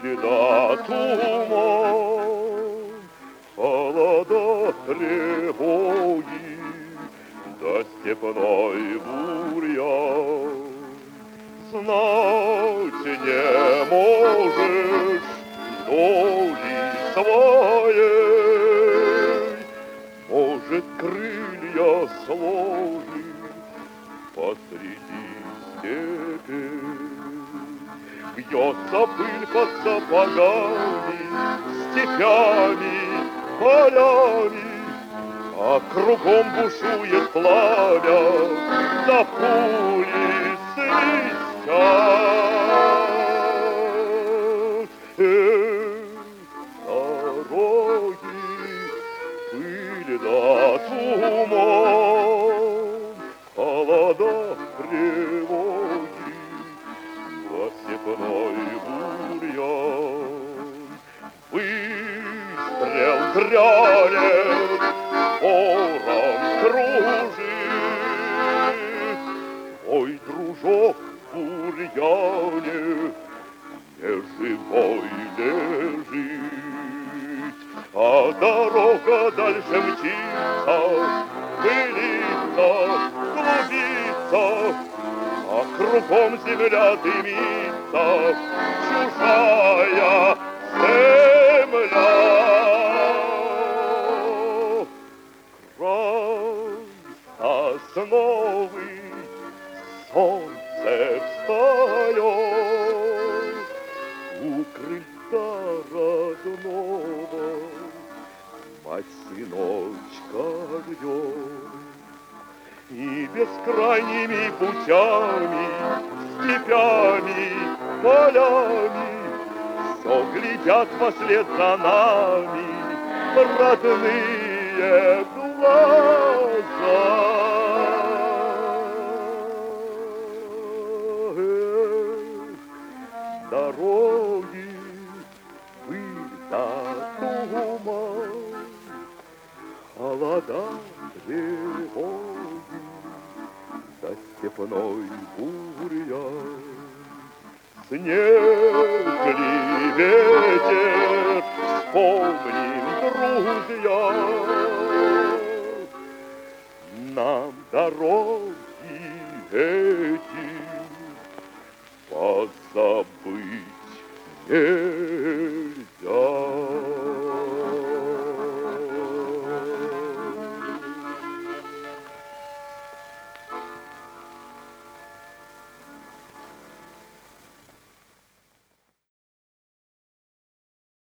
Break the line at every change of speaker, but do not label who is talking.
пыли да туман, холода, тревоги, да степной бурьян. Знать не можешь доли своей, может, крылья сложишь посреди степи. Бьется пыль под сапогами, степями, полями, а кругом бушует пламя, да пули свистят. Дороги, пыль да туман, холода, тревоги, да степной бурьян. Выстрел грянет, ворон кружит, ой, дружок в бурьяне неживой лежит, а дорога дальше мчится, пылится, клубится, а кругом земля дымится, чужая земля. Край сосновый, солнце встает, у крыльца родного мать сыночка ждет. И бескрайними путями, степями, полями все глядят вслед за нами родные глаза. Дороги, пыль да туман, холода, тревоги, да степной бурьян. Снег ли ветер, вспомним, друзья, нам дороги эти позабыть нельзя.